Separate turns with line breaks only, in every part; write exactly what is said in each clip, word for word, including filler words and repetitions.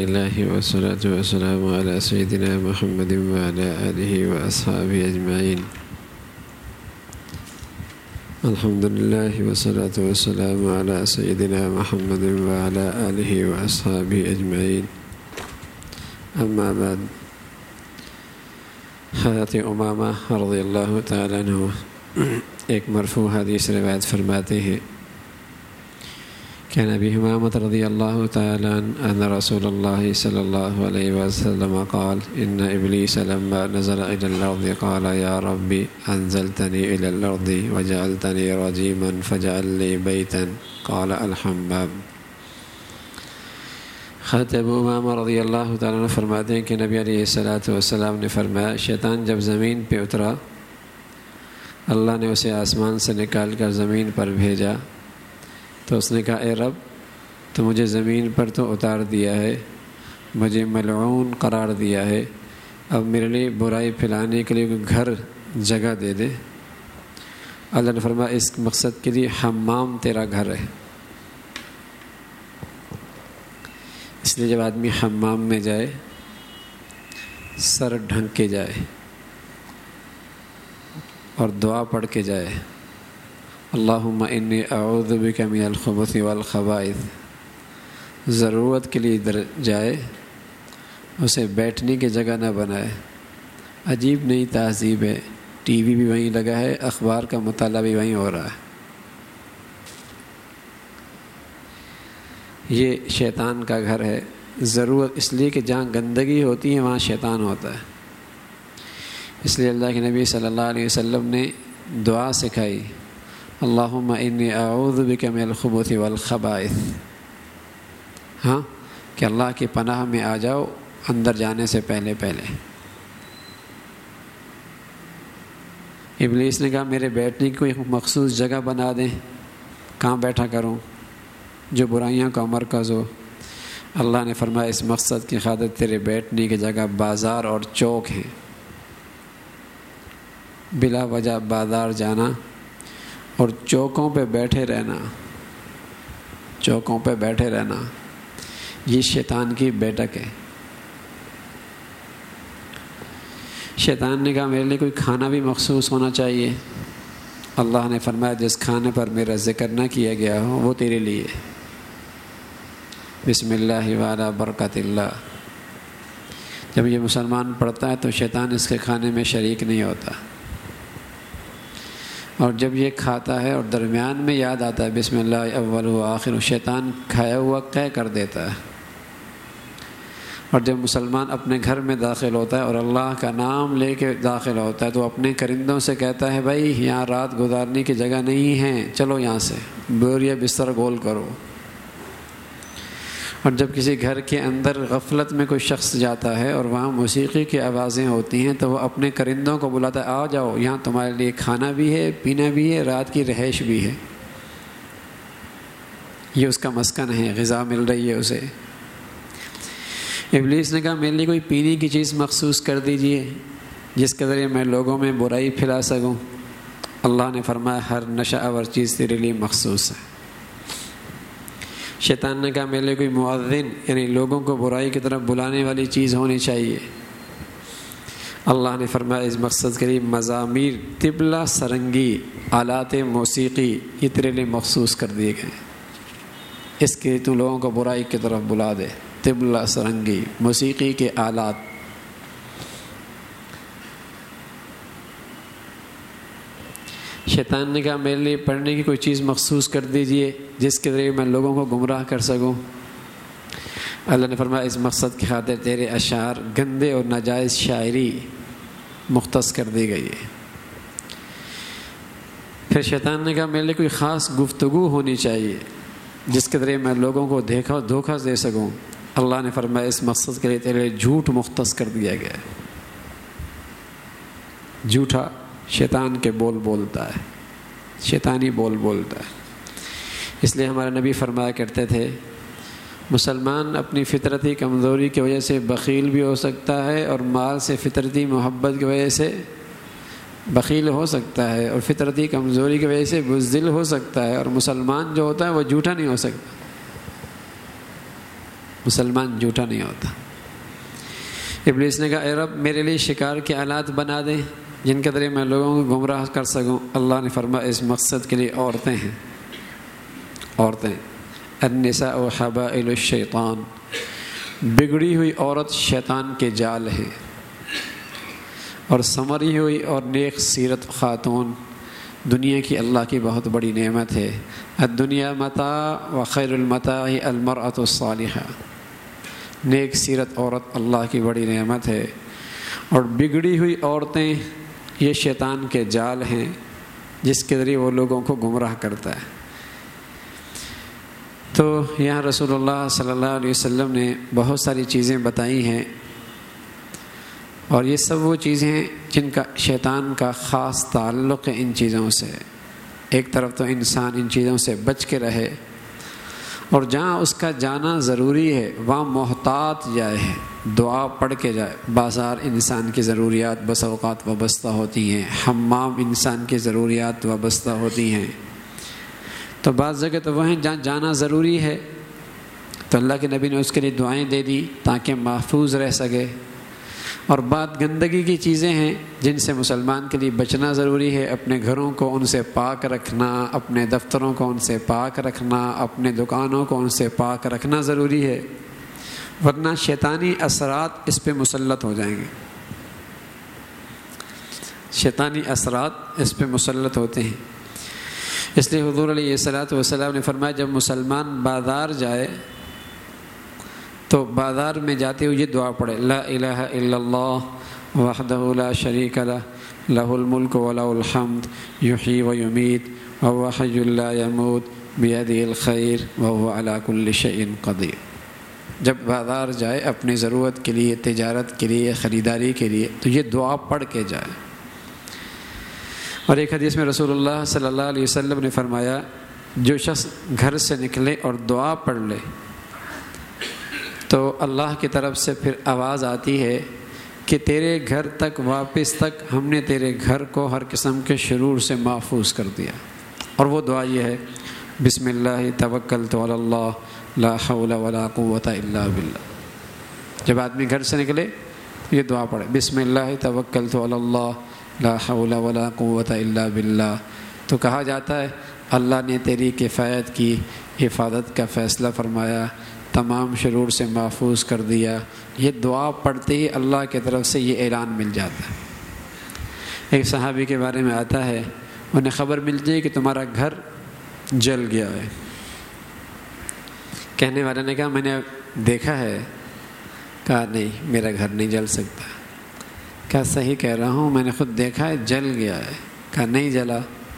لله والصلاة والسلام على سيدنا محمد وعلى آله وأصحابه أجمعين. الحمد لله والصلاة والسلام على سيدنا محمد وعلى آله وأصحابه أجمعين. أما بعد، حضرت امامہ رضی اللہ تعالیٰ عنہ ایک مرفوع حدیث روایت فرماتے ہیں کہ نبی امامہ رضی اللہ تعالیٰ عنہ ان رسول اللہ صلی اللہ علیہ وسلم قال ان ابلیس لما نزل الى الارض قال یا ربی انزلتنی الى الارض وجعلتنی رجیما فجعل لی بیتا قال الحمام. حضرت ابو امامہ رضی اللہ تعالیٰ عنہ فرماتے ہیں کہ نبی علیہ الصلاۃ والسلام نے فرمایا شیطان جب زمین پہ اترا اللہ نے اسے آسمان سے نکال کر زمین پر بھیجا تو اس نے کہا اے رب تو مجھے زمین پر تو اتار دیا ہے، مجھے ملعون قرار دیا ہے، اب میرے لیے برائی پھیلانے کے لیے کوئی گھر جگہ دے دے. اللہ نے فرمایا اس مقصد کے لیے حمام تیرا گھر ہے. اس لیے جب آدمی حمام میں جائے سر ڈھنک کے جائے اور دعا پڑھ کے جائے اللہم انی اعوذ بک من الخبث والخبائث، ضرورت کے لیے ادھر جائے، اسے بیٹھنے کی جگہ نہ بنائے. عجیب نئی تہذیب ہے، ٹی وی بھی وہیں لگا ہے، اخبار کا مطالعہ بھی وہیں ہو رہا ہے. یہ شیطان کا گھر ہے. ضرورت اس لیے کہ جہاں گندگی ہوتی ہے وہاں شیطان ہوتا ہے. اس لیے اللہ کے نبی صلی اللہ علیہ وسلم نے دعا سکھائی اللہم انی اعوذ بک من الخبث والخبائث. ہاں کہ اللہ کی پناہ میں آ جاؤ اندر جانے سے پہلے پہلے. ابلیس نے کہا میرے بیٹھنے کی کوئی مخصوص جگہ بنا دیں، کہاں بیٹھا کروں جو برائیوں کا مرکز ہو. اللہ نے فرمایا اس مقصد کی خاطر تیرے بیٹھنے کی جگہ بازار اور چوک ہیں. بلا وجہ بازار جانا اور چوکوں پہ بیٹھے رہنا چوکوں پہ بیٹھے رہنا یہ شیطان کی بیٹھک ہے. شیطان نے کہا میرے لیے کوئی کھانا بھی مخصوص ہونا چاہیے. اللہ نے فرمایا جس کھانے پر میرا ذکر نہ کیا گیا ہو وہ تیرے لیے. بسم اللہ وعلی برکت اللہ. جب یہ مسلمان پڑھتا ہے تو شیطان اس کے کھانے میں شریک نہیں ہوتا، اور جب یہ کھاتا ہے اور درمیان میں یاد آتا ہے بسم اللہ اول و آخر، شیطان کھایا ہوا قے کر دیتا ہے. اور جب مسلمان اپنے گھر میں داخل ہوتا ہے اور اللہ کا نام لے کے داخل ہوتا ہے تو اپنے کرندوں سے کہتا ہے بھائی یہاں رات گزارنے کی جگہ نہیں ہے، چلو یہاں سے بوریا بستر گول کرو. اور جب کسی گھر کے اندر غفلت میں کوئی شخص جاتا ہے اور وہاں موسیقی کی آوازیں ہوتی ہیں تو وہ اپنے کرندوں کو بلاتا ہے آ جاؤ یہاں تمہارے لیے کھانا بھی ہے، پینا بھی ہے، رات کی رہائش بھی ہے. یہ اس کا مسکن ہے، غذا مل رہی ہے اسے. ابلیس نے کہا میرے لیے کوئی پینے کی چیز مخصوص کر دیجئے جس کے ذریعے میں لوگوں میں برائی پھیلا سکوں. اللہ نے فرمایا ہر نشہ آور چیز تیرے لیے مخصوص ہے. شیطان نے کہا میرے لیے کوئی مؤذن یعنی لوگوں کو برائی کی طرف بلانے والی چیز ہونی چاہیے. اللہ نے فرمایا اس مقصد کے لیے مزامیر، طبلہ، سرنگی، آلات موسیقی یہ تیرے لیے مخصوص کر دیے گئے. اس کے تو لوگوں کو برائی کی طرف بلا دے. طبلہ، سرنگی، موسیقی کے آلات. شیطان نے کہا میرے لیے پڑھنے کی کوئی چیز مخصوص کر دیجئے جس کے ذریعے میں لوگوں کو گمراہ کر سکوں. اللہ نے فرمایا اس مقصد کی خاطر تیرے اشعار گندے اور ناجائز شاعری مختص کر دی گئی ہے. پھر شیطان نے کہا میرے لیے کوئی خاص گفتگو ہونی چاہیے جس کے ذریعے میں لوگوں کو دیکھا دھوکہ دے سکوں. اللہ نے فرمایا اس مقصد کے لیے تیرے جھوٹ مختص کر دیا گیا ہے. جھوٹا شیطان کے بول بولتا ہے، شیطانی بول بولتا ہے. اس لیے ہمارے نبی فرمایا کرتے تھے مسلمان اپنی فطرتی کمزوری کی وجہ سے بخیل بھی ہو سکتا ہے اور مال سے فطرتی محبت کی وجہ سے بخیل ہو سکتا ہے اور فطرتی کمزوری کی وجہ سے بزدل ہو سکتا ہے، اور مسلمان جو ہوتا ہے وہ جھوٹا نہیں ہو سکتا. مسلمان جھوٹا نہیں ہوتا۔ ابلیس نے کہا اے رب میرے لیے شکار کے آلات بنا دیں جن کے ذریعے میں لوگوں کو گمراہ کر سکوں۔ اللہ نے فرمایا اس مقصد کے لیے عورتیں ہیں، عورتیں النساء حبائل الشیطان، بگڑی ہوئی عورت شیطان کے جال ہے، اور سنوری ہوئی اور نیک سیرت خاتون دنیا کی اللہ کی بہت بڑی نعمت ہے۔ الدنیا متاع وخیر المتاع المرأة الصالحہ، نیک سیرت عورت اللہ کی بڑی نعمت ہے، اور بگڑی ہوئی عورتیں یہ شیطان کے جال ہیں جس کے ذریعے وہ لوگوں کو گمراہ کرتا ہے۔ تو یہاں رسول اللہ صلی اللہ علیہ وسلم نے بہت ساری چیزیں بتائی ہیں، اور یہ سب وہ چیزیں ہیں جن کا شیطان کا خاص تعلق ہے ان چیزوں سے۔ ایک طرف تو انسان ان چیزوں سے بچ کے رہے، اور جہاں اس کا جانا ضروری ہے وہاں محتاط جائے ہے، دعا پڑھ کے جائے۔ بازار انسان کی ضروریات بس اوقات وابستہ ہوتی ہیں، حمام انسان کی ضروریات وابستہ ہوتی ہیں، تو بعض جگہ تو وہ ہیں جہاں جانا ضروری ہے، تو اللہ کے نبی نے اس کے لیے دعائیں دے دی تاکہ محفوظ رہ سکے۔ اور بعض گندگی کی چیزیں ہیں جن سے مسلمان کے لیے بچنا ضروری ہے، اپنے گھروں کو ان سے پاک رکھنا، اپنے دفتروں کو ان سے پاک رکھنا، اپنے دکانوں کو ان سے پاک رکھنا ضروری ہے، ورنہ شیطانی اثرات اس پہ مسلط ہو جائیں گے۔ شیطانی اثرات اس پہ مسلط ہوتے ہیں، اس لیے حضور علیہ الصلوۃ والسلام نے فرمایا جب مسلمان بازار جائے تو بازار میں جاتے ہوئے یہ دعا پڑھے، لا الہ الا اللہ وحدہ لا شریک لہ لہ الملک ولہ الحمد یحیی و یمیت وہو حی لا یموت بیدہ الخیر وہو علی کل شیء قدیر۔ جب بازار جائے اپنی ضرورت کے لیے، تجارت کے لیے، خریداری کے لیے، تو یہ دعا پڑھ کے جائے۔ اور ایک حدیث میں رسول اللہ صلی اللہ علیہ وسلم نے فرمایا جو شخص گھر سے نکلے اور دعا پڑھ لے تو اللہ کی طرف سے پھر آواز آتی ہے کہ تیرے گھر تک واپس تک ہم نے تیرے گھر کو ہر قسم کے شرور سے محفوظ کر دیا۔ اور وہ دعا یہ ہے بسم اللہ توکلت علی اللہ لا حول ولا قوت الا باللہ۔ جب آدمی گھر سے نکلے تو یہ دعا پڑھے بسم اللہ توکلت علی اللہ لا حول ولا قوت الا باللہ، تو کہا جاتا ہے اللہ نے تیری کفایت کی، حفاظت کا فیصلہ فرمایا، تمام شرور سے محفوظ کر دیا۔ یہ دعا پڑھتے ہی اللہ کی طرف سے یہ اعلان مل جاتا ہے۔ ایک صحابی کے بارے میں آتا ہے انہیں خبر ملتی ہے کہ تمہارا گھر جل گیا ہے۔ کہنے والے نے کہا میں نے دیکھا ہے، کہا نہیں میرا گھر نہیں جل سکتا۔ کہا صحیح کہہ رہا ہوں میں نے خود دیکھا ہے جل گیا ہے۔ کہا نہیں جلا۔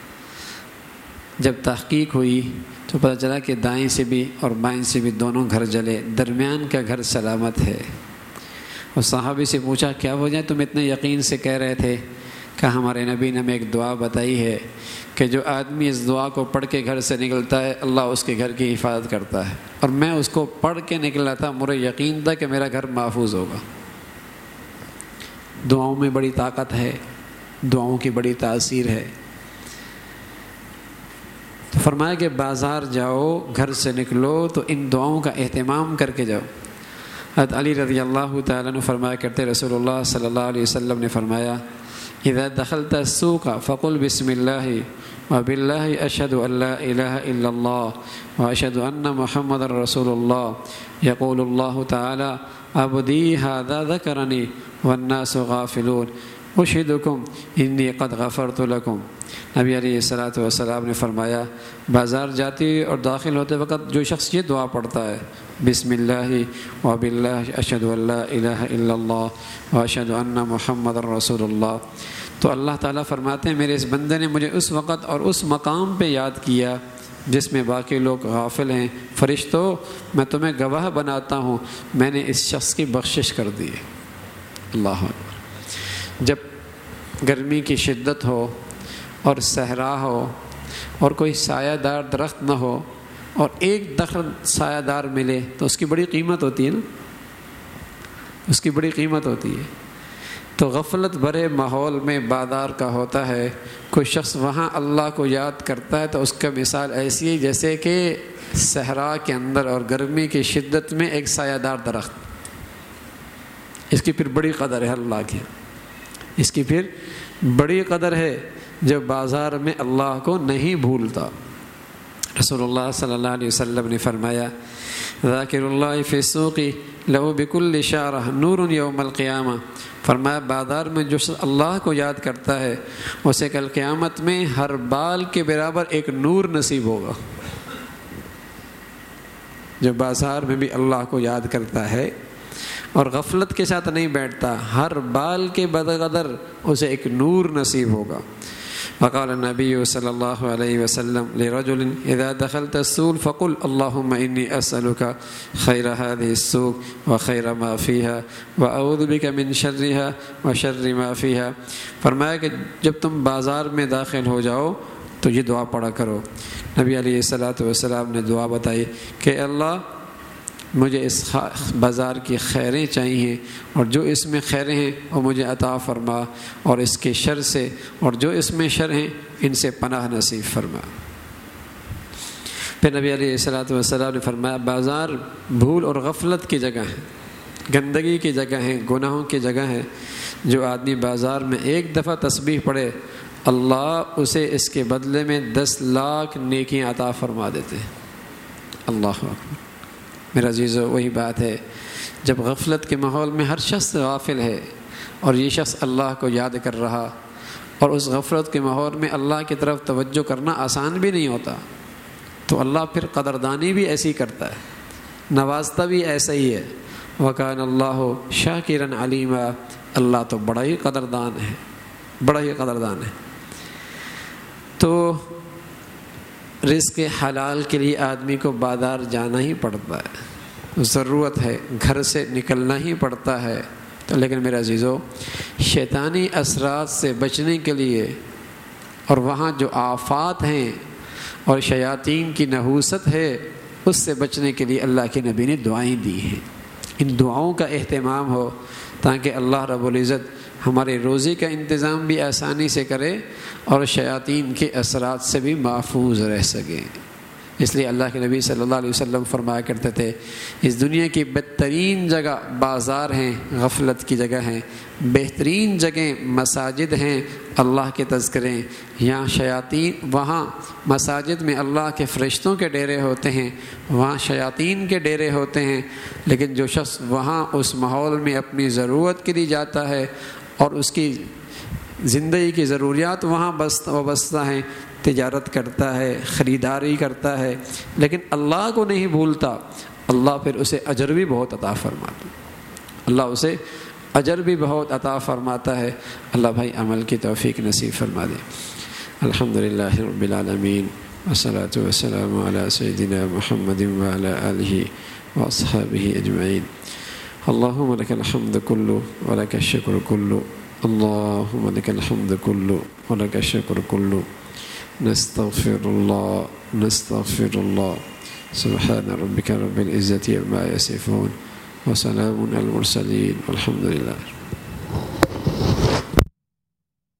جب تحقیق ہوئی تو پتہ چلا کہ دائیں سے بھی اور بائیں سے بھی دونوں گھر جلے، درمیان کا گھر سلامت ہے۔ اور صحابی سے پوچھا کیا وجہ تم اتنے یقین سے کہہ رہے تھے؟ کہا ہمارے نبی نے ہمیں ایک دعا بتائی ہے کہ جو آدمی اس دعا کو پڑھ کے گھر سے نکلتا ہے اللہ اس کے گھر کی حفاظت کرتا ہے، اور میں اس کو پڑھ کے نکلا تھا، مجھے یقین تھا کہ میرا گھر محفوظ ہوگا۔ دعاؤں میں بڑی طاقت ہے، دعاؤں کی بڑی تاثیر ہے۔ تو فرمایا کہ بازار جاؤ، گھر سے نکلو تو ان دعاؤں کا اہتمام کر کے جاؤ۔ حضرت علی رضی اللہ تعالیٰ عنہ فرمایا کرتے رسول اللہ صلی اللہ علیہ وسلم نے فرمایا اذا دخلت السوق فقل بسم اللہ وباللہ اشہد ان لا الہ الا اللہ واشہد ان محمد رسول اللہ یقول اللہ تعالی عبدی ھذا ذکرنی والناس غافلون اشہدکم انی قد غفرت لکم۔ نبی علیہ الصلوۃ والسلام نے فرمایا بازار جاتے اور داخل ہوتے وقت جو شخص یہ دعا پڑھتا ہے بسم اللہ وباللہ اشہد ان لا الہ الا اللہ واشہد ان محمد رسول اللہ، تو اللہ تعالیٰ فرماتے ہیں میرے اس بندے نے مجھے اس وقت اور اس مقام پہ یاد کیا جس میں باقی لوگ غافل ہیں، فرشتوں میں تمہیں گواہ بناتا ہوں میں نے اس شخص کی بخشش کر دی ہے۔ اللہ اکبر۔ جب گرمی کی شدت ہو اور صحرا ہو اور کوئی سایہ دار درخت نہ ہو اور ایک درخت سایہ دار ملے تو اس کی بڑی قیمت ہوتی ہے نا، اس کی بڑی قیمت ہوتی ہے۔ تو غفلت بھرے ماحول میں بازار کا ہوتا ہے، کوئی شخص وہاں اللہ کو یاد کرتا ہے تو اس کا مثال ایسی ہے جیسے کہ صحرا کے اندر اور گرمی کی شدت میں ایک سایہ دار درخت، اس کی پھر بڑی قدر ہے اللہ کی، اس کی پھر بڑی قدر ہے جو بازار میں اللہ کو نہیں بھولتا۔ رسول اللہ صلی اللہ علیہ وسلم نے فرمایا ذاکر اللہ فی السوق لہ بکل شعرہ نور یوم القیامہ، فرمایا بازار میں جو اللہ کو یاد کرتا ہے اسے کل قیامت میں ہر بال کے برابر ایک نور نصیب ہوگا۔ جو بازار میں بھی اللہ کو یاد کرتا ہے اور غفلت کے ساتھ نہیں بیٹھتا، ہر بال کے بقدر اسے ایک نور نصیب ہوگا۔ وقال النبی صلی اللہ علیہ وسلم لرجل اذا دخلت السوق فقل اللهم انی اسألک خیر هذه السوق وخیر ما فيها واعوذ بک من شرها وشر ما فيها، فرمایا کہ جب تم بازار میں داخل ہو جاؤ تو یہ دعا پڑھا کرو۔ نبی علیہ الصلوۃ والسلام نے دعا بتائی کہ اللہ مجھے اس بازار کی خیریں چاہیے اور جو اس میں خیریں ہیں وہ مجھے عطا فرما، اور اس کے شر سے اور جو اس میں شر ہیں ان سے پناہ نصیب فرما۔ پھر نبی علیہ الصلوۃ والسلام نے فرمایا بازار بھول اور غفلت کی جگہ ہے، گندگی کی جگہ ہے، گناہوں کی جگہ ہے۔ جو آدمی بازار میں ایک دفعہ تسبیح پڑھے اللہ اسے اس کے بدلے میں دس لاکھ نیکیاں عطا فرما دیتے ہیں۔ اللہ اکبر۔ میرا عزیزو، وہی بات ہے جب غفلت کے ماحول میں ہر شخص غافل ہے اور یہ شخص اللہ کو یاد کر رہا، اور اس غفلت کے ماحول میں اللہ کی طرف توجہ کرنا آسان بھی نہیں ہوتا، تو اللہ پھر قدردانی بھی ایسی کرتا ہے، نوازتا بھی ایسا ہی ہے۔ وَكَانَ اللَّهُ شَاكِرًا عَلِيمًا، اللہ تو بڑا ہی قدردان ہے، بڑا ہی قدردان ہے۔ تو رزق حلال کے لیے آدمی کو بازار جانا ہی پڑتا ہے، ضرورت ہے، گھر سے نکلنا ہی پڑتا ہے۔ تو لیکن میرے عزیزو، شیطانی اثرات سے بچنے کے لیے اور وہاں جو آفات ہیں اور شیاطین کی نحوست ہے اس سے بچنے کے لیے اللہ کے نبی نے دعائیں دی ہیں۔ ان دعاؤں کا اہتمام ہو تاکہ اللہ رب العزت ہمارے روزی کا انتظام بھی آسانی سے کرے اور شیاطین کے اثرات سے بھی محفوظ رہ سکیں۔ اس لیے اللہ کے نبی صلی اللہ علیہ وسلم فرمایا کرتے تھے اس دنیا کی بدترین جگہ بازار ہیں، غفلت کی جگہ ہیں، بہترین جگہیں مساجد ہیں، اللہ کے تذکرے، یہاں شیاطین، وہاں مساجد میں اللہ کے فرشتوں کے ڈیرے ہوتے ہیں، وہاں شیاطین کے ڈیرے ہوتے ہیں۔ لیکن جو شخص وہاں اس ماحول میں اپنی ضرورت کے لیے جاتا ہے اور اس کی زندگی کی ضروریات وہاں وابستہ ہیں، تجارت کرتا ہے، خریداری کرتا ہے، لیکن اللہ کو نہیں بھولتا، اللہ پھر اسے اجر بھی بہت عطا فرماتا ہے، اللہ اسے اجر بھی بہت عطا فرماتا ہے۔ اللہ بھائی عمل کی توفیق نصیب فرما دے۔ الحمدللہ رب العالمین، والصلاۃ والسلام علی سیدنا محمد وعلی آلہ واصحابہ اجمعین۔ اللہم لک الحمد کلہ ولک الشکر کلہ، اللہم لک الحمد کلہ ولک الشکر کلہ، نستغفر اللہ نستغفر اللہ سبحان ربک رب العزة عما یصفون وسلام علی المرسلین والحمد للہ۔